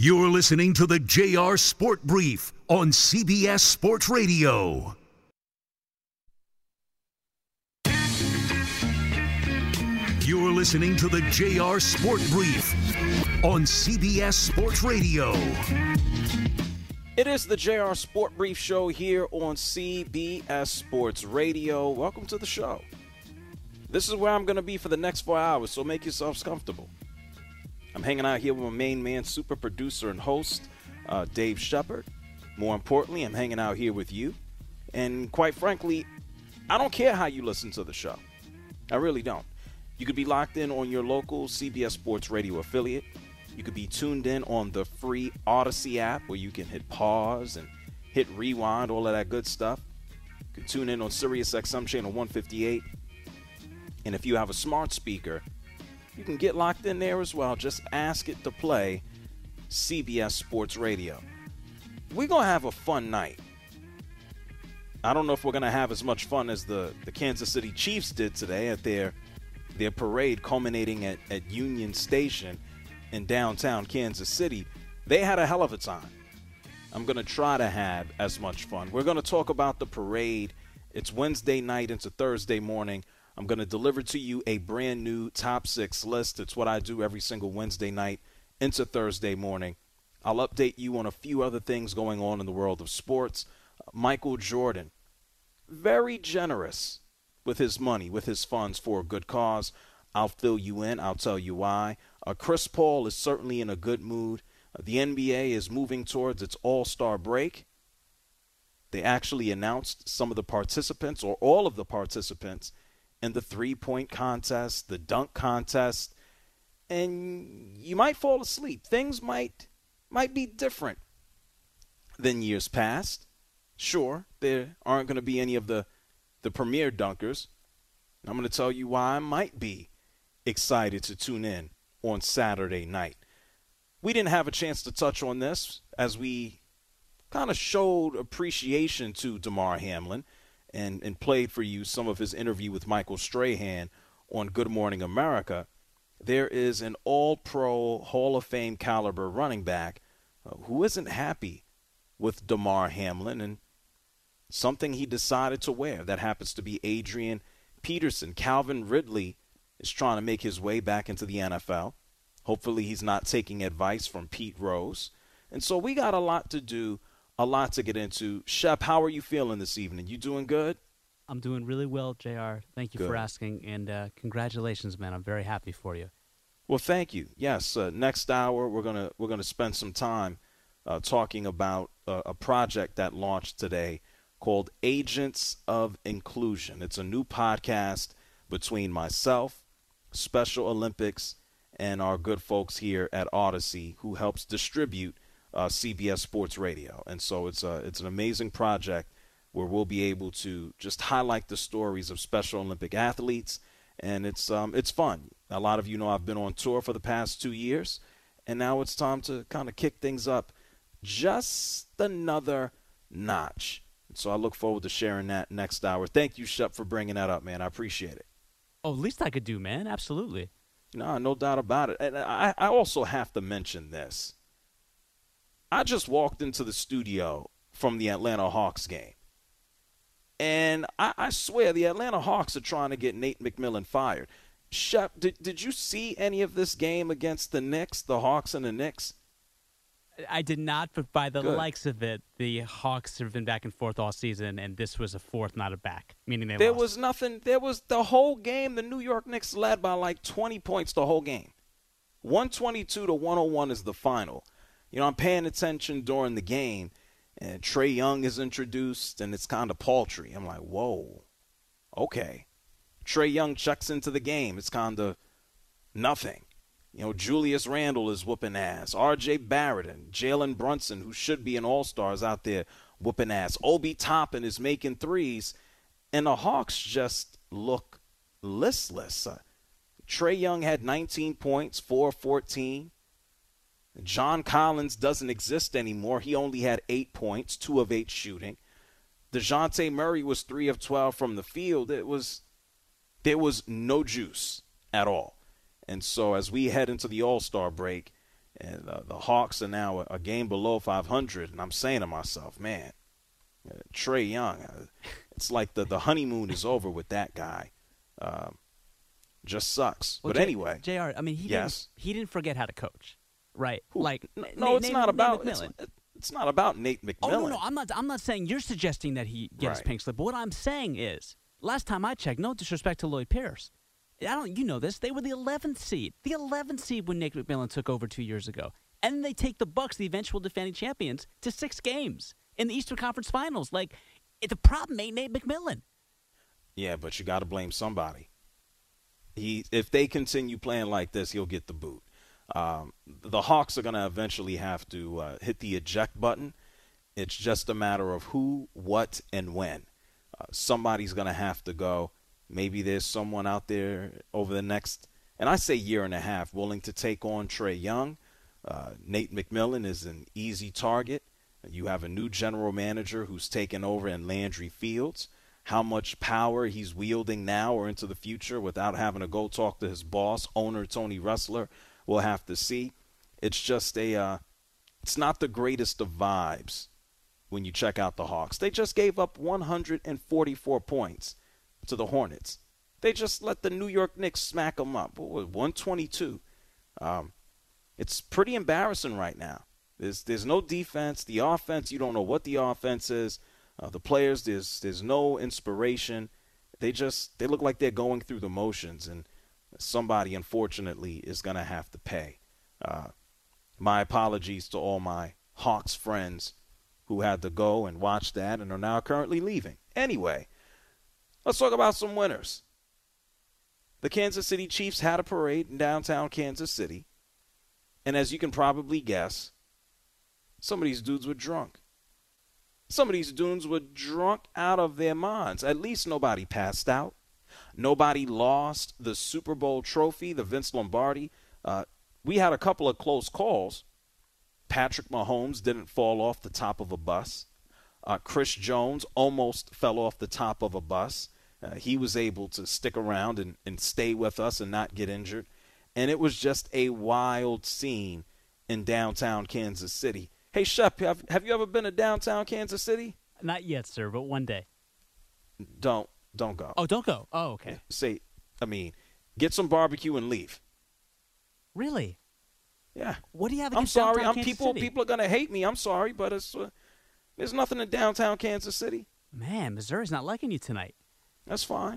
You're listening to the JR Sport Brief on CBS Sports Radio. You're listening to the JR Sport Brief on CBS Sports Radio. It is the JR Sport Brief show here on CBS Sports Radio. Welcome to the show. This is where I'm going to be for the next 4 hours, so make yourselves comfortable. I'm hanging out here with my main man, super producer and host, Dave Shepard. More importantly, I'm hanging out here with you. And quite frankly, I don't care how you listen to the show. I really don't. You could be locked in on your local CBS Sports Radio affiliate. You could be tuned in on the free Odyssey app where you can hit pause and hit rewind, all of that good stuff. You can tune in on Sirius XM channel 158. And if you have a smart speaker, you can get locked in there as well. Just ask it to play CBS Sports Radio. We're going to have a fun night. I don't know if we're going to have as much fun as the Kansas City Chiefs did today at their parade culminating at Union Station in downtown Kansas City. They had a hell of a time. I'm going to try to have as much fun. We're going to talk about the parade. It's Wednesday night into Thursday morning. I'm going to deliver to you a brand new top 6 list. It's what I do every single Wednesday night into Thursday morning. I'll update you on a few other things going on in the world of sports. Michael Jordan, very generous with his money, with his funds for a good cause. I'll fill you in. I'll tell you why. Chris Paul is certainly in a good mood. The NBA is moving towards its all-star break. They actually announced some of the participants, or all of the participants, in the three-point contest, the dunk contest, and you might fall asleep. Things might be different than years past. Sure, there aren't going to be any of the premier dunkers. I'm going to tell you why I might be excited to tune in on Saturday night. We didn't have a chance to touch on this as we kind of showed appreciation to Damar Hamlin and played for you some of his interview with Michael Strahan on Good Morning America. There is an all-pro Hall of Fame caliber running back who isn't happy with Damar Hamlin and something he decided to wear. That happens to be Adrian Peterson. Calvin Ridley is trying to make his way back into the NFL. Hopefully he's not taking advice from Pete Rose. And so we got a lot to do, a lot to get into. Shep, how are you feeling this evening? You doing good? I'm doing really well, JR. Thank you for asking, and congratulations, man. I'm very happy for you. Well, thank you. Yes, next hour we're gonna spend some time talking about a project that launched today called Agents of Inclusion. It's a new podcast between myself, Special Olympics, and our good folks here at Odyssey who helps distribute CBS Sports Radio. And so it's an amazing project where we'll be able to just highlight the stories of Special Olympic athletes, and it's fun. A lot of you know I've been on tour for the past 2 years, and now it's time to kind of kick things up just another notch. So I look forward to sharing that next hour. Thank you, Shep, for bringing that up, man. I appreciate it. Oh, least I could do, man. Absolutely. No doubt about it. And I also have to mention this. I just walked into the studio from the Atlanta Hawks game. And I swear the Atlanta Hawks are trying to get Nate McMillan fired. Shep, did you see any of this game against the Knicks, the Hawks and the Knicks? I did not, but by the likes of it, the Hawks have been back and forth all season, and this was a fourth, not a back, meaning they lost. There was nothing. There was the whole game. The New York Knicks led by like 20 points the whole game. 122-101 is the final. You know, I'm paying attention during the game, and Trae Young is introduced, and it's kind of paltry. I'm like, whoa, okay. Trae Young checks into the game. It's kind of nothing. You know, Julius Randle is whooping ass. R.J. Barrett and Jalen Brunson, who should be an all-star, is out there whooping ass. Obi Toppin is making threes. And the Hawks just look listless. Trae Young had 19 points, 4 of 14. John Collins doesn't exist anymore. He only had 8 points, 2 of 8 shooting. DeJounte Murray was 3 of 12 from the field. There was no juice at all. And so as we head into the All-Star break, And the Hawks are now a game below 500, and I'm saying to myself, man, Trae Young, it's like the honeymoon is over with that guy. Just sucks. Well, but anyway, JR, I mean, he didn't forget how to coach, right? Who? Like, no, it's not about it's not about Nate McMillan. Oh no, I'm not saying you're suggesting that he gets pink slip. But what I'm saying is, last time I checked, no disrespect to Lloyd Pierce, you know this, they were the 11th seed. The 11th seed when Nate McMillan took over 2 years ago. And then they take the Bucks, the eventual defending champions, to 6 games in the Eastern Conference Finals. Like, the problem ain't Nate McMillan. Yeah, but you got to blame somebody. If they continue playing like this, he'll get the boot. The Hawks are going to eventually have to hit the eject button. It's just a matter of who, what, and when. Somebody's going to have to go. Maybe there's someone out there over the next, and I say year and a half, willing to take on Trae Young. Nate McMillan is an easy target. You have a new general manager who's taken over in Landry Fields. How much power he's wielding now or into the future without having to go talk to his boss, owner Tony Ressler, we'll have to see. It's just it's not the greatest of vibes when you check out the Hawks. They just gave up 144 points to the Hornets. They just let the New York Knicks smack them up. 122. It's pretty embarrassing right now. There's no defense. The offense, you don't know what the offense is. The players, there's no inspiration. They look like they're going through the motions, and somebody, unfortunately, is going to have to pay. My apologies to all my Hawks friends who had to go and watch that and are now currently leaving. Anyway, let's talk about some winners. The Kansas City Chiefs had a parade in downtown Kansas City, and as you can probably guess, some of these dudes were drunk. Some of these dudes were drunk out of their minds. At least nobody passed out. Nobody lost the Super Bowl trophy, the Vince Lombardi. We had a couple of close calls. Patrick Mahomes didn't fall off the top of a bus. Chris Jones almost fell off the top of a bus. He was able to stick around and stay with us and not get injured. And it was just a wild scene in downtown Kansas City. Hey, Shep, have you ever been to downtown Kansas City? Not yet, sir, but one day. Don't go. Oh, don't go. Oh, okay. Get some barbecue and leave. Really? Yeah. What do you have I'm against sorry. downtown Kansas City? People are going to hate me. I'm sorry, but there's nothing in downtown Kansas City. Man, Missouri's not liking you tonight. That's fine.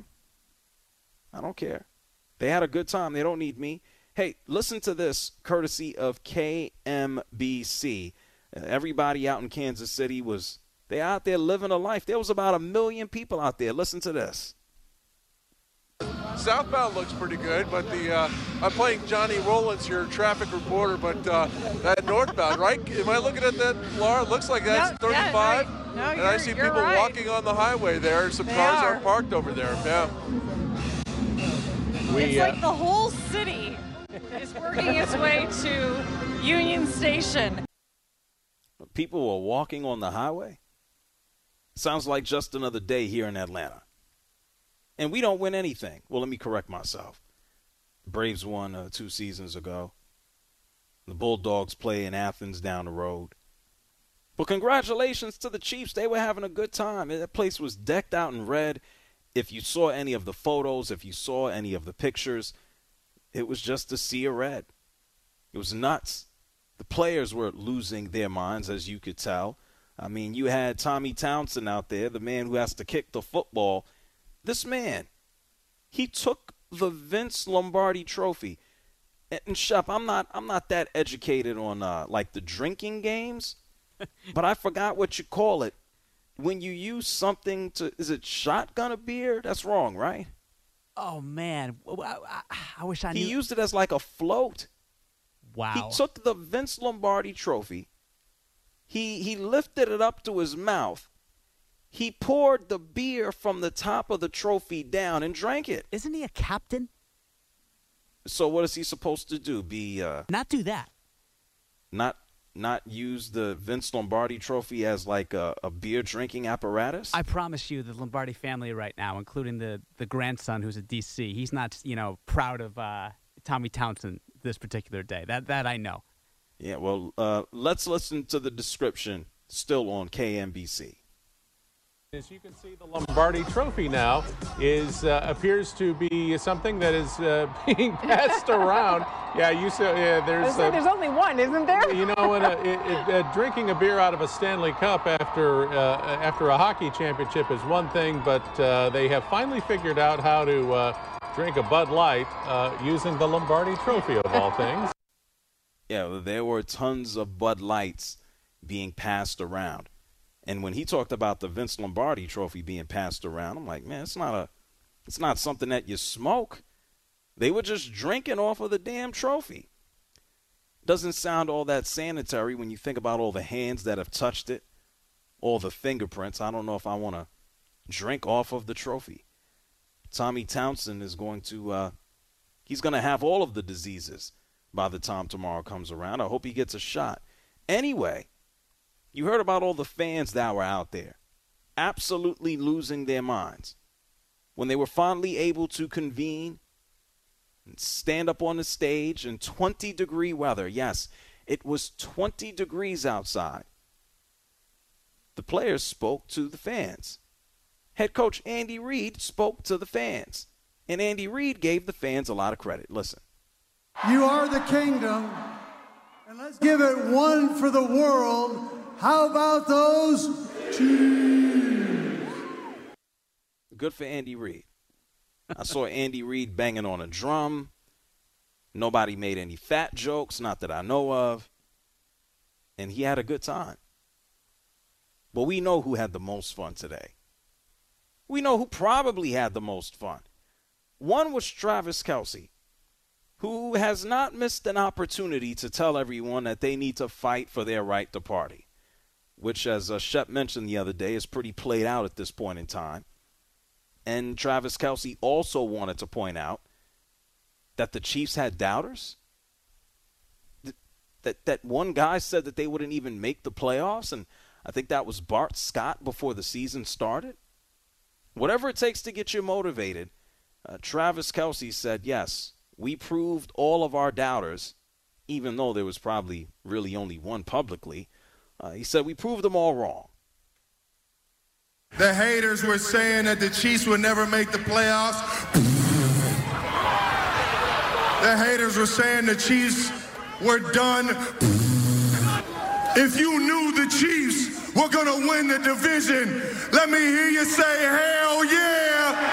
I don't care. They had a good time. They don't need me. Hey, listen to this, courtesy of KMBC. Everybody out in Kansas City they out there living a life. There was about 1 million people out there. Listen to this. Southbound looks pretty good, but I'm playing Johnny Rollins, your traffic reporter, but that northbound, right? Am I looking at that, Laura? It looks like that's 35. Yeah, right. No, and I see people walking on the highway there. Some cars are parked over there. Yeah. It's like the whole city is working its way to Union Station. People were walking on the highway? Sounds like just another day here in Atlanta. And we don't win anything. Well, let me correct myself. Braves won 2 seasons ago. The Bulldogs play in Athens down the road. But congratulations to the Chiefs. They were having a good time. That place was decked out in red. If you saw any of the photos, if you saw any of the pictures, it was just a sea of red. It was nuts. The players were losing their minds, as you could tell. I mean, you had Tommy Townsend out there, the man who has to kick the football. This man, he took the Vince Lombardi trophy. And Shep, I'm not that educated on like the drinking games, but I forgot what you call it. When you use something is it shotgun a beer? That's wrong, right? Oh, man. I wish I knew. He used it as like a float. Wow. He took the Vince Lombardi trophy. He lifted it up to his mouth. He poured the beer from the top of the trophy down and drank it. Isn't he a captain? So what is he supposed to do? Not do that. Not use the Vince Lombardi trophy as like a beer drinking apparatus? I promise you, the Lombardi family right now, including the grandson who's at DC, he's not proud of Tommy Townsend this particular day. That I know. Yeah, well, let's listen to the description still on KMBC. As you can see, the Lombardi Trophy now appears to be something that is being passed around. Yeah, there's only one, isn't there? You know, drinking a beer out of a Stanley Cup after a hockey championship is one thing, but they have finally figured out how to drink a Bud Light using the Lombardi Trophy of all things. Yeah, there were tons of Bud Lights being passed around. And when he talked about the Vince Lombardi Trophy being passed around, I'm like, man, it's not something that you smoke. They were just drinking off of the damn trophy. Doesn't sound all that sanitary when you think about all the hands that have touched it, all the fingerprints. I don't know if I want to drink off of the trophy. Tommy Townsend is going to he's going to have all of the diseases by the time tomorrow comes around. I hope he gets a shot. Anyway, you heard about all the fans that were out there absolutely losing their minds when they were finally able to convene and stand up on the stage in 20-degree weather. Yes, it was 20 degrees outside. The players spoke to the fans. Head coach Andy Reid spoke to the fans. And Andy Reid gave the fans a lot of credit. Listen. You are the kingdom, and let's give it one for the world. How about those Chiefs? Good for Andy Reid. I saw Andy Reid banging on a drum. Nobody made any fat jokes, not that I know of. And he had a good time. But we know who had the most fun today. We know who probably had the most fun. One was Travis Kelce, who has not missed an opportunity to tell everyone that they need to fight for their right to party, which, as Shep mentioned the other day, is pretty played out at this point in time. And Travis Kelce also wanted to point out that the Chiefs had doubters. That one guy said that they wouldn't even make the playoffs, and I think that was Bart Scott before the season started. Whatever it takes to get you motivated, Travis Kelce said, yes, we proved all of our doubters, even though there was probably really only one publicly. He said, we proved them all wrong. The haters were saying that the Chiefs would never make the playoffs. The haters were saying the Chiefs were done. If you knew the Chiefs were going to win the division, let me hear you say, hell yeah.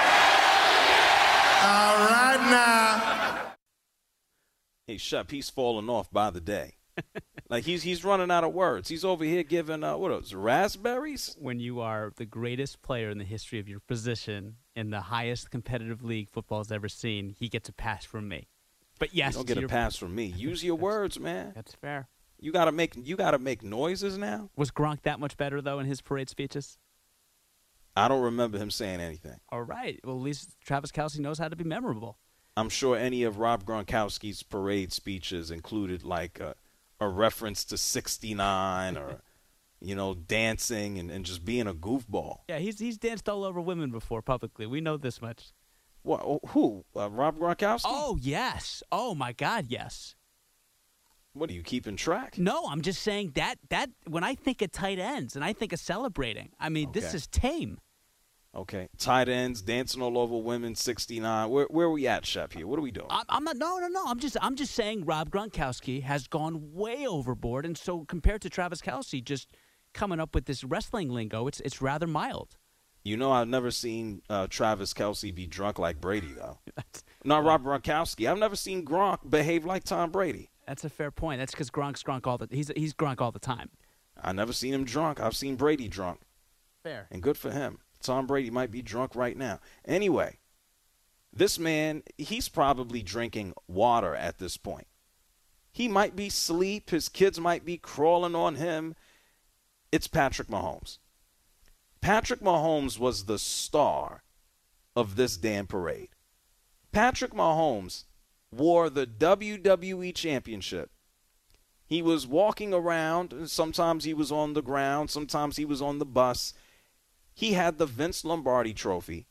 All right now. Hey, Shep, he's falling off by the day. Like he's running out of words. He's over here giving what else? Raspberries? When you are the greatest player in the history of your position in the highest competitive league football's ever seen, he gets a pass from me. But yes, you don't get a pass from me. Use your words, man. That's fair. You gotta make noises now. Was Gronk that much better though in his parade speeches? I don't remember him saying anything. All right. Well, at least Travis Kelce knows how to be memorable. I'm sure any of Rob Gronkowski's parade speeches included like a reference to 69 or, dancing and just being a goofball. Yeah, he's danced all over women before publicly. We know this much. What? Who? Rob Gronkowski? Oh, yes. Oh, my God, yes. What, are you keeping track? No, I'm just saying that when I think of tight ends and I think of celebrating, I mean, This is tame. Okay. Tight ends, dancing all over women, 69. Where are we at, Shep, here? What are we doing? I'm not. No. I'm just saying Rob Gronkowski has gone way overboard, and so compared to Travis Kelce, just coming up with this wrestling lingo, it's rather mild. I've never seen Travis Kelce be drunk like Brady, though. Not Rob Gronkowski. I've never seen Gronk behave like Tom Brady. That's a fair point. That's because Gronk's Gronk he's Gronk all the time. I've never seen him drunk. I've seen Brady drunk. Fair. And good for him. Tom Brady might be drunk right now. Anyway, this man, he's probably drinking water at this point. He might be asleep. His kids might be crawling on him. It's Patrick Mahomes. Patrick Mahomes was the star of this damn parade. Patrick Mahomes wore the WWE Championship. He was walking around. Sometimes he was on the ground. Sometimes he was on the bus. He had the Vince Lombardi Trophy.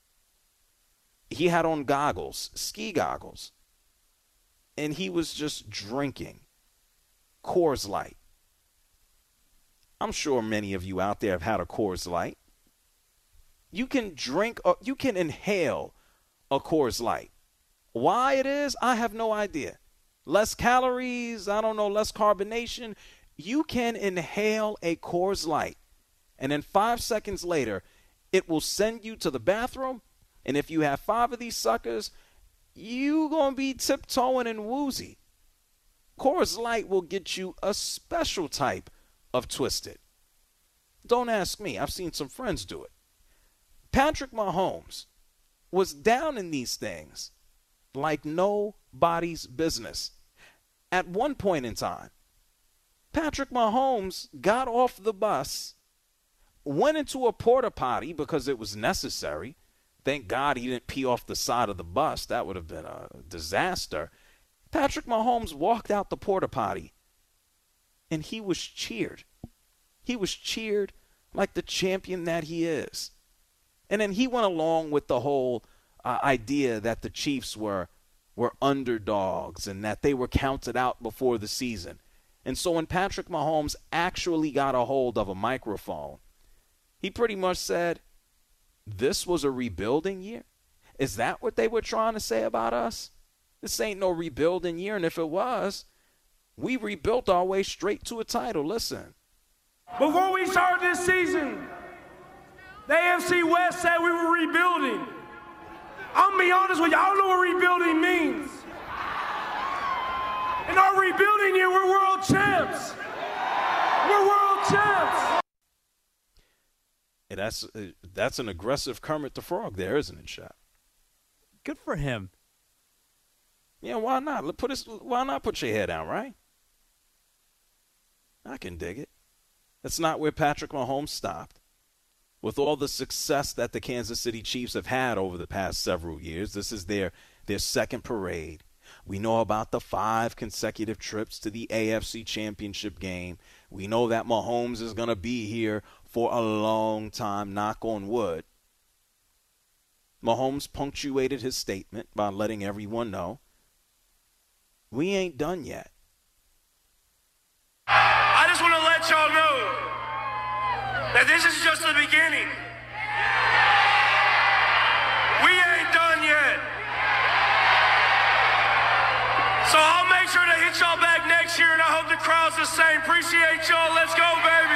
He had on goggles, ski goggles. And he was just drinking. Coors Light. I'm sure many of you out there have had a Coors Light. You can inhale a Coors Light. Why it is, I have no idea. Less calories, I don't know, less carbonation. You can inhale a Coors Light, and then 5 seconds later, it will send you to the bathroom, and if you have 5 of these suckers, you going to be tiptoeing and woozy. Coors Light will get you a special type of twisted. Don't ask me. I've seen some friends do it. Patrick Mahomes was down in these things like nobody's business. At one point in time, Patrick Mahomes got off the bus, went into a porta potty because it was necessary. Thank God he didn't pee off the side of the bus. That would have been a disaster. Patrick Mahomes walked out the porta potty, and he was cheered. He was cheered like the champion that he is. And then he went along with the whole idea that the Chiefs were underdogs and that they were counted out before the season. And so when Patrick Mahomes actually got a hold of a microphone, he pretty much said, this was a rebuilding year? Is that what they were trying to say about us? This ain't no rebuilding year, and if it was, we rebuilt our way straight to a title. Listen. Before we started this season, the AFC West said we were rebuilding. I'm gonna be honest with you, I don't know what rebuilding means. In our rebuilding year, we're world champs. We're world champs. Yeah, that's an aggressive Kermit the Frog there, isn't it, Shaq? Good for him. Yeah, why not? Why not put your head down, right? I can dig it. That's not where Patrick Mahomes stopped. With all the success that the Kansas City Chiefs have had over the past several years, this is their second parade. We know about the 5 consecutive trips to the AFC Championship game. We know that Mahomes is going to be here for a long time, knock on wood. Mahomes punctuated his statement by letting everyone know, we ain't done yet. I just want to let y'all know that this is just the beginning. We ain't done yet. So I'll make sure to hit y'all back next year, and I hope the crowd's the same. Appreciate y'all. Let's go, baby.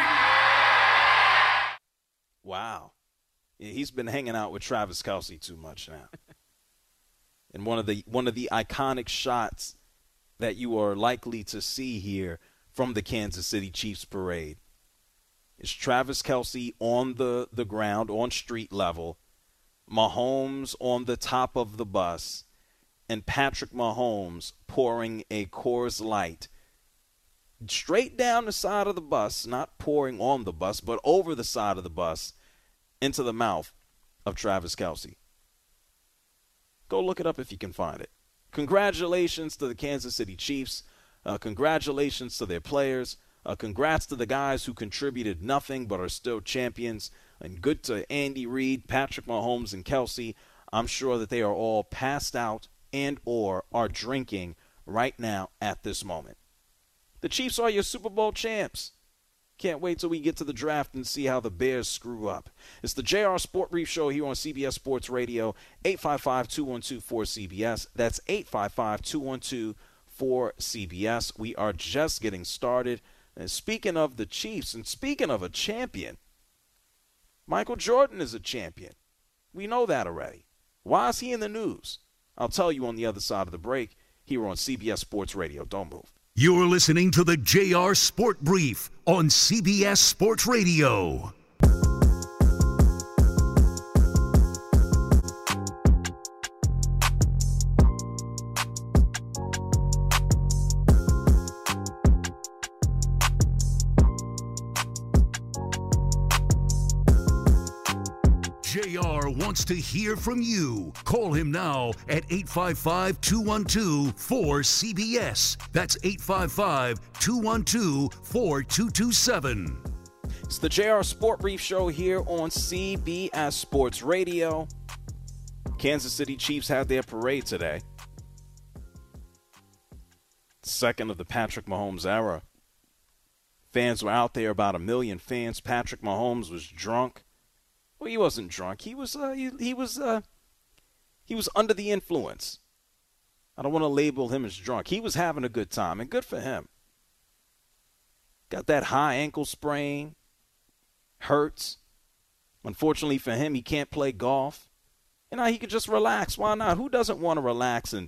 Wow. Yeah, he's been hanging out with Travis Kelce too much now. And one of the iconic shots that you are likely to see here from the Kansas City Chiefs parade is Travis Kelce on the ground, on street level, Mahomes on the top of the bus, and Patrick Mahomes pouring a Coors Light straight down the side of the bus, not pouring on the bus, but over the side of the bus into the mouth of Travis Kelce. Go look it up if you can find it. Congratulations to the Kansas City Chiefs. Congratulations to their players. Congrats to the guys who contributed nothing but are still champions. And good to Andy Reid, Patrick Mahomes, and Kelce. I'm sure that they are all passed out and or are drinking right now at this moment. The Chiefs are your Super Bowl champs. Can't wait till we get to the draft and see how the Bears screw up. It's the JR Sport Brief Show here on CBS Sports Radio, 855-212-4CBS. That's 855-212-4CBS. We are just getting started. And speaking of the Chiefs and speaking of a champion, Michael Jordan is a champion. We know that already. Why is he in the news? I'll tell you on the other side of the break here on CBS Sports Radio. Don't move. You're listening to the JR Sport Brief on CBS Sports Radio. JR wants to hear from you. Call him now at 855-212-4CBS. That's 855-212-4227. It's the JR Sport Brief Show here on CBS Sports Radio. Kansas City Chiefs had their parade today. Second of the Patrick Mahomes era. Fans were out there, about 1 million fans. Patrick Mahomes was drunk. Well, he wasn't drunk. He was under the influence. I don't want to label him as drunk. He was having a good time, and good for him. Got that high ankle sprain. Hurts. Unfortunately for him, he can't play golf. You know, he could just relax. Why not? Who doesn't want to relax and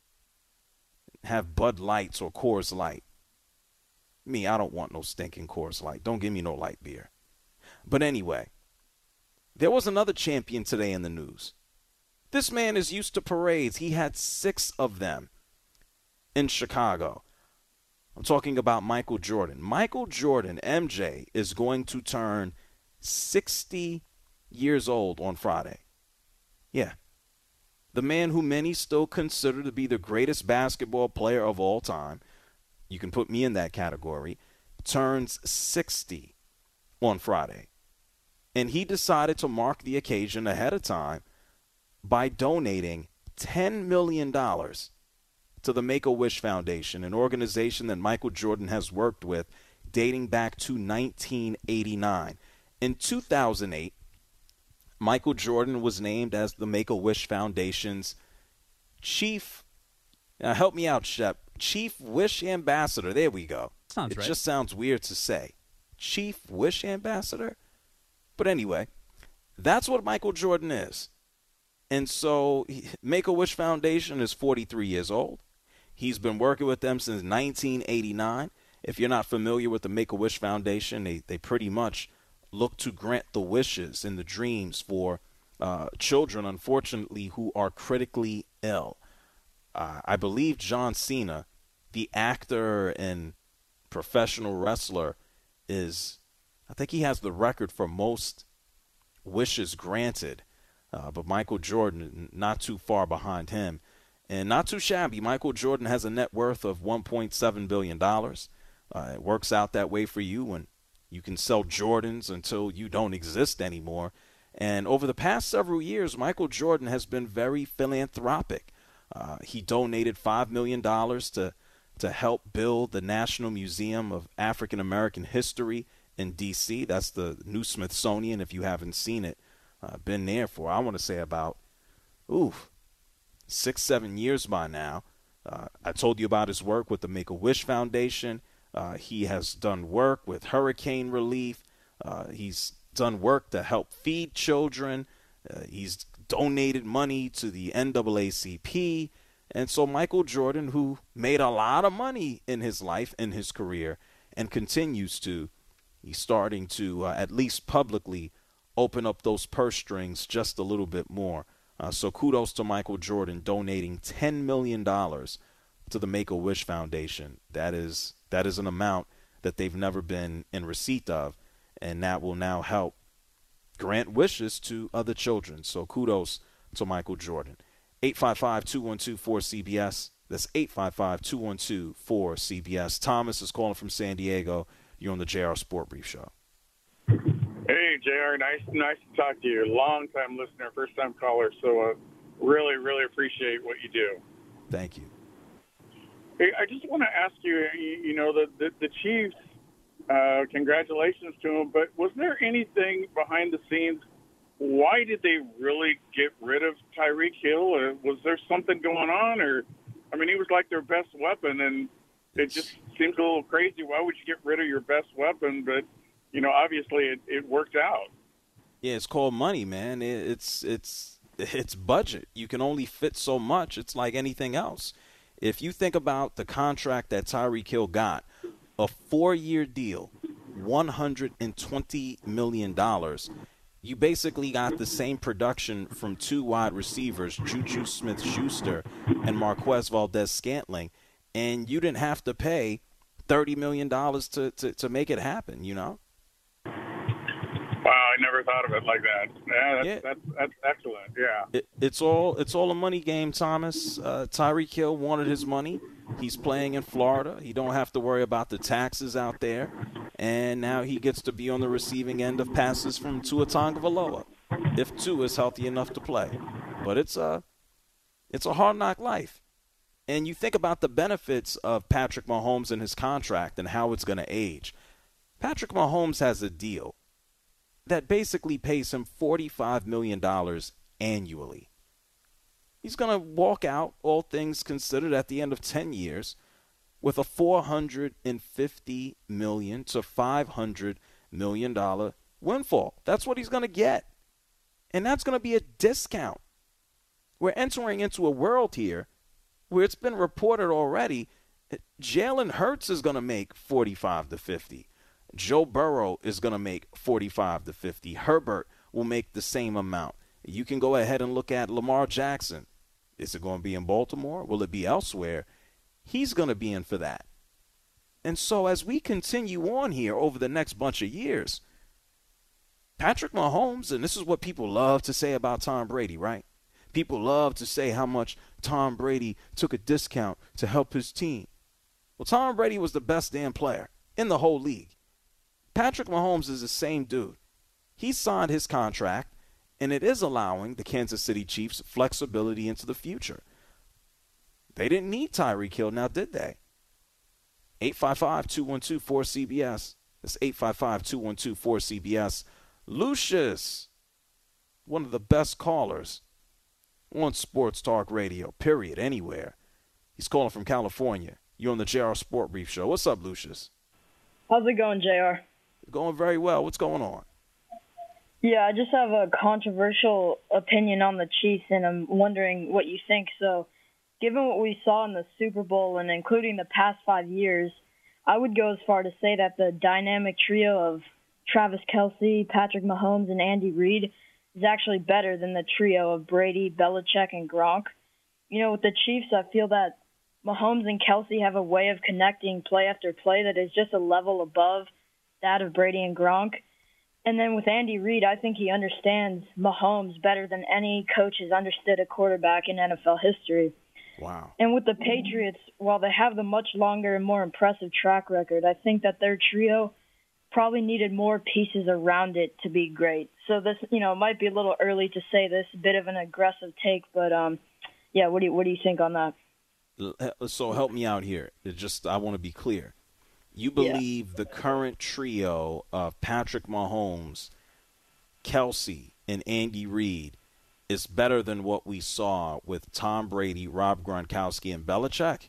have Bud Lights or Coors Light? Me, I don't want no stinking Coors Light. Don't give me no light beer. But anyway, there was another champion today in the news. This man is used to parades. He had 6 of them in Chicago. I'm talking about Michael Jordan. Michael Jordan, MJ, is going to turn 60 years old on Friday. Yeah. The man who many still consider to be the greatest basketball player of all time, you can put me in that category, turns 60 on Friday. And he decided to mark the occasion ahead of time by donating $10 million to the Make-A-Wish Foundation, an organization that Michael Jordan has worked with dating back to 1989. In 2008, Michael Jordan was named as the Make-A-Wish Foundation's chief, help me out, Shep, Chief Wish Ambassador. There we go. Sounds right. It just sounds weird to say. Chief Wish Ambassador? But anyway, that's what Michael Jordan is. And so Make-A-Wish Foundation is 43 years old. He's been working with them since 1989. If you're not familiar with the Make-A-Wish Foundation, they pretty much look to grant the wishes and the dreams for children, unfortunately, who are critically ill. I believe John Cena, the actor and professional wrestler, I think he has the record for most wishes granted. But Michael Jordan, not too far behind him. And not too shabby. Michael Jordan has a net worth of $1.7 billion. It works out that way for you when you can sell Jordans until you don't exist anymore. And over the past several years, Michael Jordan has been very philanthropic. He donated $5 million to help build the National Museum of African American History in D.C. That's the new Smithsonian, if you haven't seen it. Been there for, I want to say, about 6-7 years by now. I told you about his work with the Make-A-Wish Foundation. He has done work with hurricane relief. He's done work to help feed children. He's donated money to the NAACP. And so Michael Jordan, who made a lot of money in his life, in his career, and continues to, he's starting to, at least publicly, open up those purse strings just a little bit more. So kudos to Michael Jordan donating $10 million to the Make-A-Wish Foundation. That is an amount that they've never been in receipt of, and that will now help grant wishes to other children. So kudos to Michael Jordan. 855-212-4CBS. That's 855-212-4CBS. Thomas is calling from San Diego. You're on the JR Sport Brief Show. Hey, JR, nice to talk to you. Long-time listener, first-time caller, so really, really appreciate what you do. Thank you. Hey, I just want to ask you, the Chiefs, congratulations to them, but was there anything behind the scenes? Why did they really get rid of Tyreek Hill? Or was there something going on? He was like their best weapon, and it just seems a little crazy. Why would you get rid of your best weapon? But obviously it worked out. Yeah, it's called money, man. It's budget. You can only fit so much. It's like anything else. If you think about the contract that Tyreek Hill got, a 4-year deal, $120 million, you basically got the same production from 2 wide receivers, Juju Smith-Schuster and Marquez Valdes-Scantling, and you didn't have to pay $30 million to make it happen, Wow, I never thought of it like that. Yeah, that's excellent. Yeah. It's all a money game, Thomas. Tyreek Hill wanted his money. He's playing in Florida. He don't have to worry about the taxes out there. And now he gets to be on the receiving end of passes from Tua Tagovailoa, if Tua is healthy enough to play. But it's a hard knock life. And you think about the benefits of Patrick Mahomes and his contract and how it's going to age. Patrick Mahomes has a deal that basically pays him $45 million annually. He's going to walk out, all things considered, at the end of 10 years with a $450 million to $500 million windfall. That's what he's going to get. And that's going to be a discount. We're entering into a world here where it's been reported already Jalen Hurts is going to make 45 to 50. Joe Burrow is going to make 45 to 50. Herbert will make the same amount. You can go ahead and look at Lamar Jackson. Is it going to be in Baltimore? Will it be elsewhere? He's going to be in for that. And so as we continue on here over the next bunch of years, Patrick Mahomes, and this is what people love to say about Tom Brady, right? People love to say how much Tom Brady took a discount to help his team. Well, Tom Brady was the best damn player in the whole league. Patrick Mahomes is the same dude. He signed his contract, and it is allowing the Kansas City Chiefs flexibility into the future. They didn't need Tyreek Hill now, did they? 855-212-4CBS. That's 855-212-4CBS. Lucius, one of the best callers on Sports Talk Radio, period, anywhere. He's calling from California. You're on the JR Sport Brief Show. What's up, Lucius? How's it going, JR? Going very well. What's going on? Yeah, I just have a controversial opinion on the Chiefs, and I'm wondering what you think. So, given what we saw in the Super Bowl and including the past 5 years, I would go as far to say that the dynamic trio of Travis Kelce, Patrick Mahomes, and Andy Reid is actually better than the trio of Brady, Belichick, and Gronk. You know, with the Chiefs, I feel that Mahomes and Kelce have a way of connecting play after play that is just a level above that of Brady and Gronk. And then with Andy Reid, I think he understands Mahomes better than any coach has understood a quarterback in NFL history. Wow. And with the Patriots, while they have the much longer and more impressive track record, I think that their trio probably needed more pieces around it to be great. So this, might be a little early to say this, a bit of an aggressive take, but yeah, what do you think on that? So help me out here. I want to be clear. You believe the current trio of Patrick Mahomes, Kelce, and Andy Reid is better than what we saw with Tom Brady, Rob Gronkowski, and Belichick?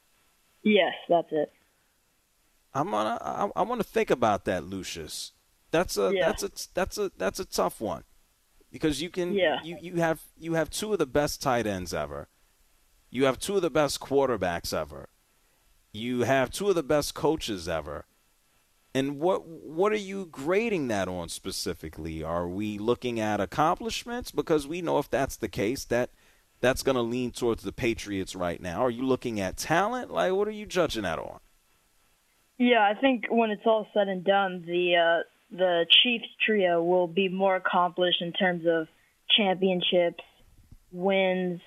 Yes, that's it. I want to think about that, Lucius. That's a tough one, because you have two of the best tight ends ever. You have two of the best quarterbacks ever. You have two of the best coaches ever. And what are you grading that on specifically? Are we looking at accomplishments? Because we know if that's the case, that's going to lean towards the Patriots right now. Are you looking at talent? Like, what are you judging that on? Yeah, I think when it's all said and done, the Chiefs trio will be more accomplished in terms of championships, wins.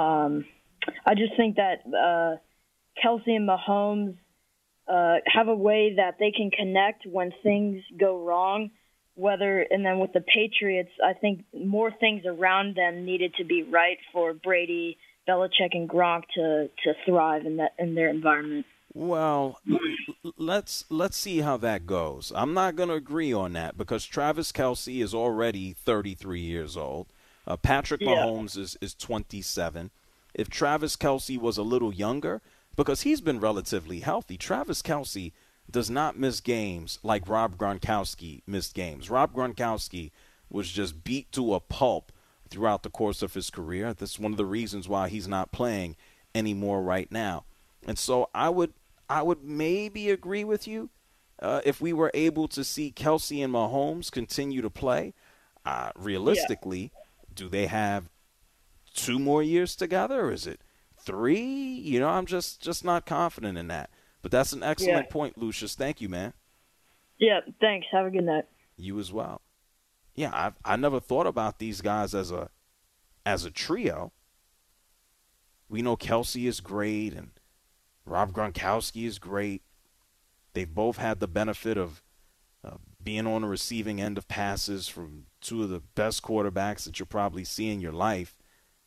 I just think that Kelce and Mahomes have a way that they can connect when things go wrong. And then with the Patriots, I think more things around them needed to be right for Brady, Belichick, and Gronk to thrive in their environment. Well, let's see how that goes. I'm not going to agree on that because Travis Kelce is already 33 years old. Patrick Mahomes is 27. If Travis Kelce was a little younger, because he's been relatively healthy, Travis Kelce does not miss games like Rob Gronkowski missed games. Rob Gronkowski was just beat to a pulp throughout the course of his career. That's one of the reasons why he's not playing anymore right now. And so I would maybe agree with you if we were able to see Kelce and Mahomes continue to play. Realistically, do they have 2 more years together, or is it 3? I'm just not confident in that. But that's an excellent point, Lucius. Thank you, man. Yeah, thanks. Have a good night. You as well. Yeah, I never thought about these guys as a trio. We know Kelce is great and Rob Gronkowski is great. They've both had the benefit of being on the receiving end of passes from 2 of the best quarterbacks that you'll probably see in your life.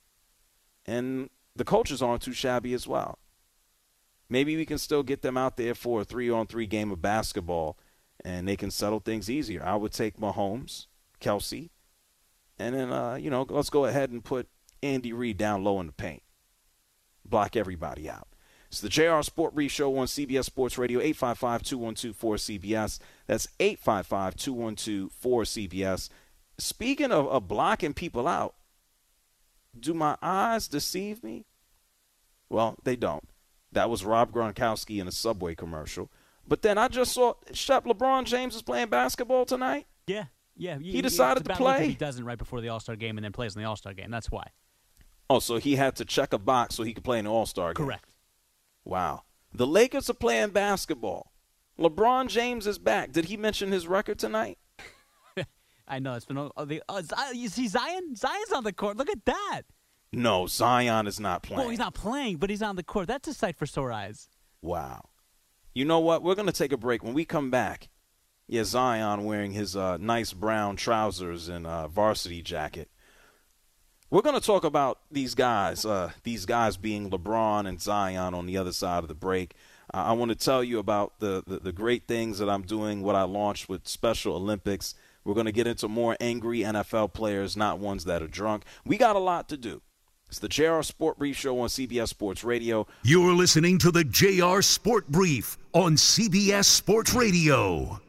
And the coaches aren't too shabby as well. Maybe we can still get them out there for a 3-on-3 game of basketball and they can settle things easier. I would take Mahomes, Kelsey, and then, let's go ahead and put Andy Reid down low in the paint. Block everybody out. It's the JR Sport Brief Show on CBS Sports Radio, 855-212-4CBS. That's 855-212-4CBS. Speaking of blocking people out, do my eyes deceive me? Well, they don't. That was Rob Gronkowski in a Subway commercial. But then I just saw Shep, LeBron James is playing basketball tonight. Yeah. He decided to play. He doesn't right before the All-Star game and then plays in the All-Star game. That's why. Oh, so he had to check a box so he could play in the All-Star game. Correct. Wow. The Lakers are playing basketball. LeBron James is back. Did he mention his record tonight? I know. It's been. You see Zion? Zion's on the court. Look at that. No, Zion is not playing. Well, he's not playing, but he's on the court. That's a sight for sore eyes. Wow. You know what? We're going to take a break. When we come back, Zion wearing his nice brown trousers and varsity jacket. We're going to talk about these guys being LeBron and Zion on the other side of the break. I want to tell you about the great things that I'm doing, what I launched with Special Olympics. We're going to get into more angry NFL players, not ones that are drunk. We got a lot to do. It's the JR Sport Brief Show on CBS Sports Radio. You're listening to the JR Sport Brief on CBS Sports Radio.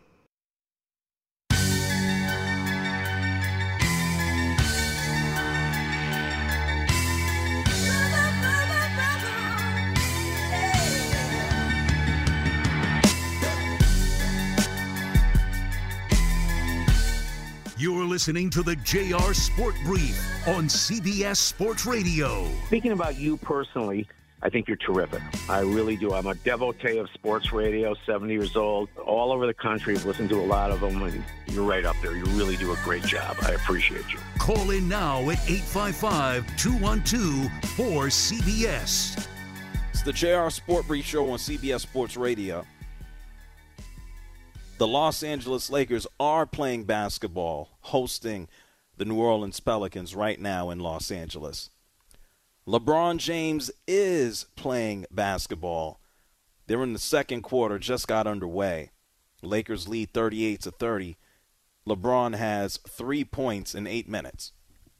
You're listening to the JR Sport Brief on CBS Sports Radio. Speaking about you personally, I think you're terrific. I really do. I'm a devotee of sports radio, 70 years old, all over the country. I've listened to a lot of them, and you're right up there. You really do a great job. I appreciate you. Call in now at 855-212-4CBS. It's the JR Sport Brief Show on CBS Sports Radio. The Los Angeles Lakers are playing basketball, hosting the New Orleans Pelicans right now in Los Angeles. LeBron James is playing basketball. They're in the second quarter, just got underway. Lakers lead 38-30. LeBron has 3 points in 8 minutes.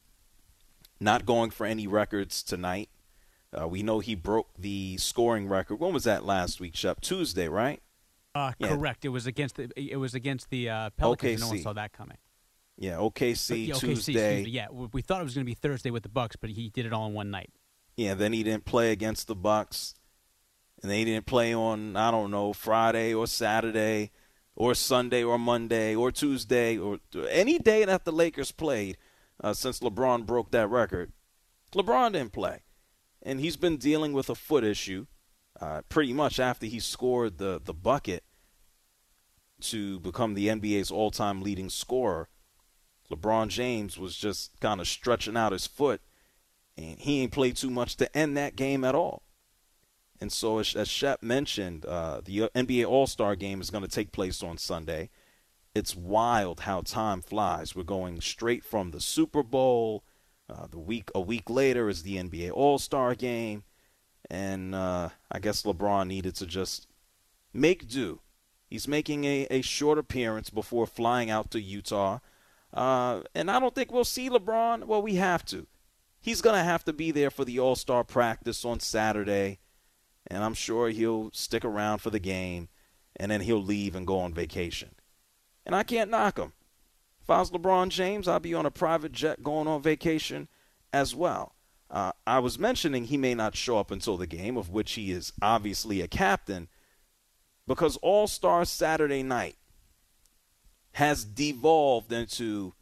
Not going for any records tonight. We know he broke the scoring record. When was that last week, Shep? Tuesday, right? Correct. It was against the Pelicans. And no one saw that coming. Yeah, OKC Tuesday. Yeah, we thought it was going to be Thursday with the Bucks, but he did it all in one night. Yeah, then he didn't play against the Bucks, and they didn't play on Friday or Saturday, or Sunday or Monday or Tuesday or any day that the Lakers played since LeBron broke that record. LeBron didn't play, and he's been dealing with a foot issue. Pretty much after he scored the bucket to become the NBA's all-time leading scorer, LeBron James was just kind of stretching out his foot, and he ain't played too much to end that game at all. And so, as Shep mentioned, the NBA All-Star Game is going to take place on Sunday. It's wild how time flies. We're going straight from the Super Bowl. A week later is the NBA All-Star Game. And I guess LeBron needed to just make do. He's making a short appearance before flying out to Utah. And I don't think we'll see LeBron. Well, we have to. He's going to have to be there for the All-Star practice on Saturday. And I'm sure he'll stick around for the game. And then he'll leave and go on vacation. And I can't knock him. If I was LeBron James, I'd be on a private jet going on vacation as well. I was mentioning he may not show up until the game, of which he is obviously a captain, because All-Star Saturday night has devolved into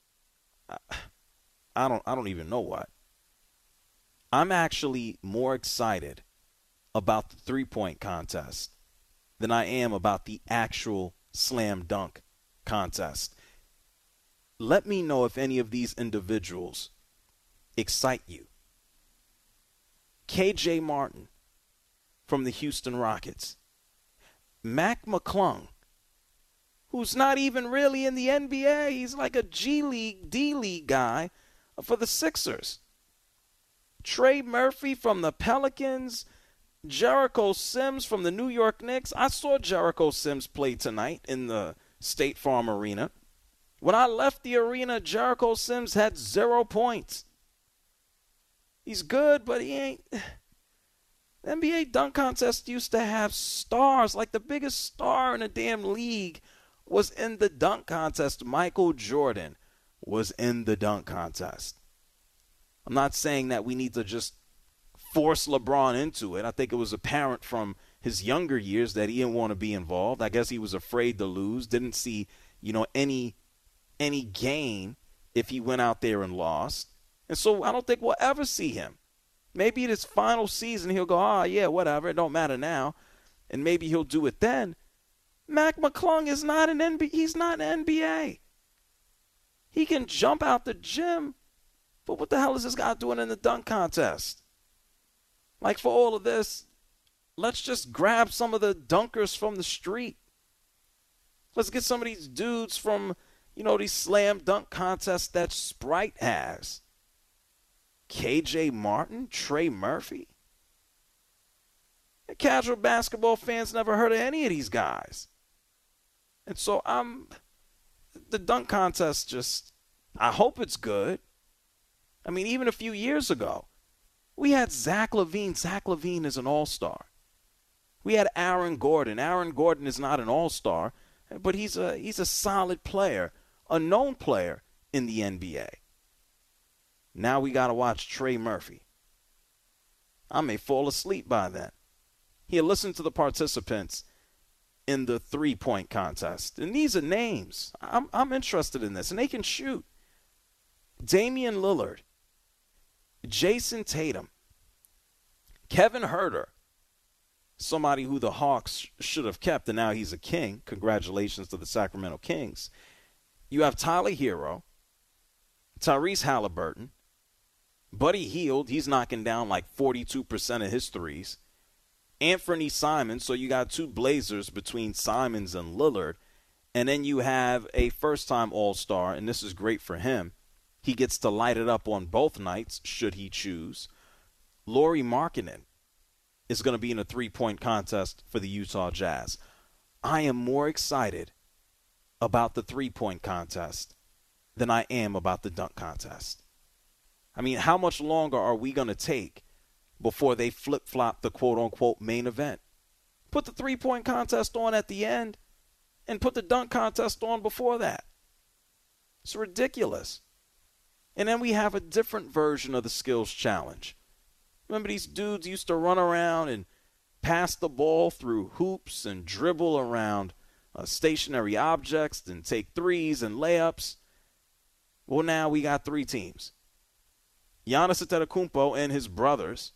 I don't even know what. I'm actually more excited about the three-point contest than I am about the actual slam dunk contest. Let me know if any of these individuals excite you. KJ Martin from the Houston Rockets. Mac McClung, who's not even really in the NBA. He's like a G League, D League guy for the Sixers. Trey Murphy from the Pelicans. Jericho Sims from the New York Knicks. I saw Jericho Sims play tonight in the State Farm Arena. When I left the arena, Jericho Sims had 0 points. He's good, but he ain't. The NBA dunk contest used to have stars. Like, the biggest star in the damn league was in the dunk contest. Michael Jordan was in the dunk contest. I'm not saying that we need to just force LeBron into it. I think it was apparent from his younger years that he didn't want to be involved. I guess he was afraid to lose, didn't see, any gain if he went out there and lost. And so I don't think we'll ever see him. Maybe in his final season he'll go, yeah, whatever, it don't matter now. And maybe he'll do it then. Mac McClung is not an NBA. He's not an NBA. He can jump out the gym, but what the hell is this guy doing in the dunk contest? Like, for all of this, let's just grab some of the dunkers from the street. Let's get some of these dudes from, these slam dunk contests that Sprite has. KJ Martin, Trey Murphy. The casual basketball fans never heard of any of these guys. And so the dunk contest I hope it's good. I mean, even a few years ago, we had Zach LaVine. Zach LaVine is an all-star. We had Aaron Gordon. Aaron Gordon is not an all-star, but he's a solid player, a known player in the NBA. Now we got to watch Trey Murphy. I may fall asleep by then. Here, listen to the participants in the three-point contest. And these are names. I'm interested in this, and they can shoot. Damian Lillard, Jason Tatum, Kevin Huerter, somebody who the Hawks should have kept, and now he's a King. Congratulations to the Sacramento Kings. You have Tyler Hero, Tyrese Halliburton, Buddy Hield, he's knocking down like 42% of his threes. Anthony Simons, so you got two Blazers between Simons and Lillard. And then you have a first-time All-Star, and this is great for him. He gets to light it up on both nights, should he choose. Lauri Markkanen is going to be in a three-point contest for the Utah Jazz. I am more excited about the three-point contest than I am about the dunk contest. I mean, how much longer are we going to take before they flip-flop the quote-unquote main event? Put the three-point contest on at the end and put the dunk contest on before that. It's ridiculous. And then we have a different version of the skills challenge. Remember, these dudes used to run around and pass the ball through hoops and dribble around stationary objects and take threes and layups. Well, now we got three teams. Giannis Antetokounmpo and his brothers.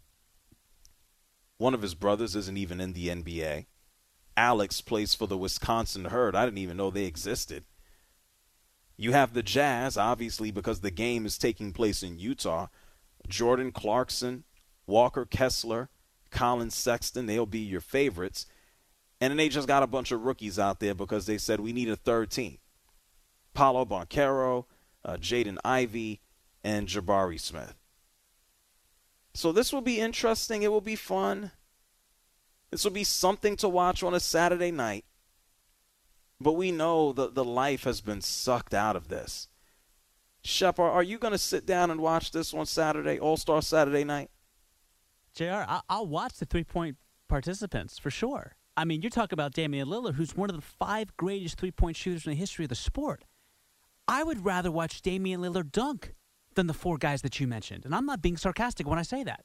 One of his brothers isn't even in the NBA. Alex plays for the Wisconsin Herd. I didn't even know they existed. You have the Jazz, obviously, because the game is taking place in Utah. Jordan Clarkson, Walker Kessler, Colin Sexton, they'll be your favorites. And then they just got a bunch of rookies out there because they said we need a third team. Paolo Banchero, Jaden Ivey, and Jabari Smith. So this will be interesting. It will be fun. This will be something to watch on a Saturday night. But we know the life has been sucked out of this. Shep, are you going to sit down and watch this on Saturday, All-Star Saturday night? JR, I'll watch the three-point participants for sure. I mean, you're talking about Damian Lillard, who's one of the 5 greatest three-point shooters in the history of the sport. I would rather watch Damian Lillard dunk than the 4 guys that you mentioned. And I'm not being sarcastic when I say that.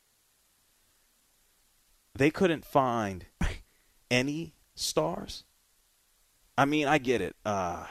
They couldn't find any stars? I mean, I get it.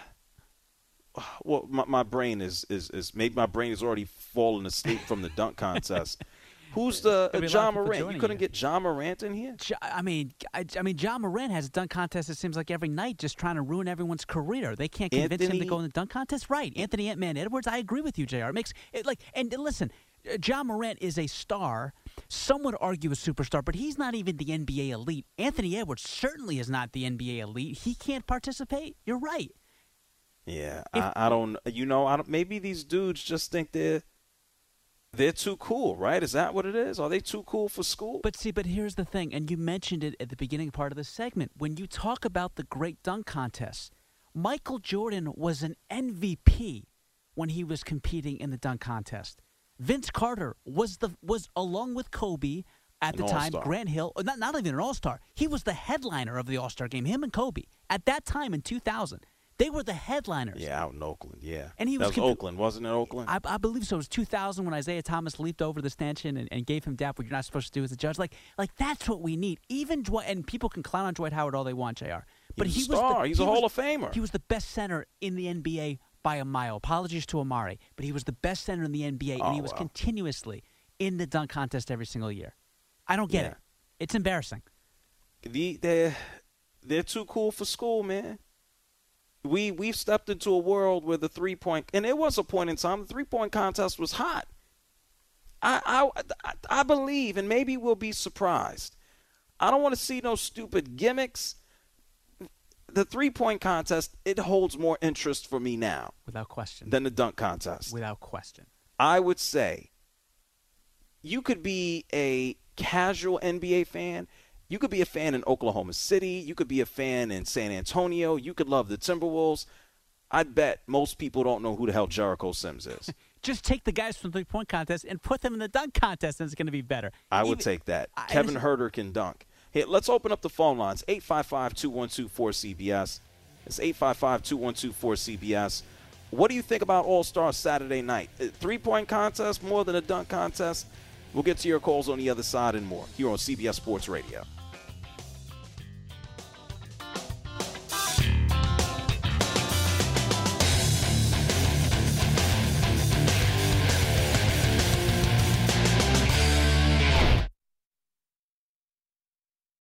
Well, my brain is maybe my brain is already fallen asleep from the dunk contest. Who's the John Morant? You couldn't get John Morant in here? I mean, John Morant has a dunk contest, it seems like, every night, just trying to ruin everyone's career. They can't convince him to go in the dunk contest. Right. Anthony Ant-Man Edwards, I agree with you, JR. It makes it like, and listen, John Morant is a star. Some would argue a superstar, but he's not even the NBA elite. Anthony Edwards certainly is not the NBA elite. He can't participate. You're right. Yeah, I don't. Maybe these dudes just think they're too cool, right? Is that what it is? Are they too cool for school? But here's the thing, and you mentioned it at the beginning part of the segment. When you talk about the great dunk contests, Michael Jordan was an MVP when he was competing in the dunk contest. Vince Carter was along with Kobe at the time, Grant Hill, not even an all-star. He was the headliner of the all-star game, him and Kobe. At that time in 2000, they were the headliners. Yeah, out in Oakland, yeah. And he was Oakland, wasn't it Oakland? I believe so. It was 2000 when Isaiah Thomas leaped over the stanchion and gave him dap, what you're not supposed to do as a judge. Like that's what we need. Even and people can clown on Dwight Howard all they want, JR. But He's a star. He's a Hall of Famer. He was the best center in the NBA by a mile. Apologies to Amari, but he was the best center in the NBA, and he was continuously in the dunk contest every single year. I don't get it. It's embarrassing. They're too cool for school, man. We've stepped into a world where the three-point, and it was a point in time, the three-point contest was hot. I believe, and maybe we'll be surprised. I don't want to see no stupid gimmicks. The three-point contest, it holds more interest for me now. Without question. Than the dunk contest. Without question. I would say you could be a casual NBA fan. You could be a fan in Oklahoma City. You could be a fan in San Antonio. You could love the Timberwolves. I bet most people don't know who the hell Jericho Sims is. Just take the guys from the three-point contest and put them in the dunk contest, and it's going to be better. I would take that. Kevin Huerter can dunk. Hey, let's open up the phone lines. 855-212-4CBS. It's 855-212-4CBS. What do you think about All-Star Saturday night? Three-point contest more than a dunk contest? We'll get to your calls on the other side and more here on CBS Sports Radio.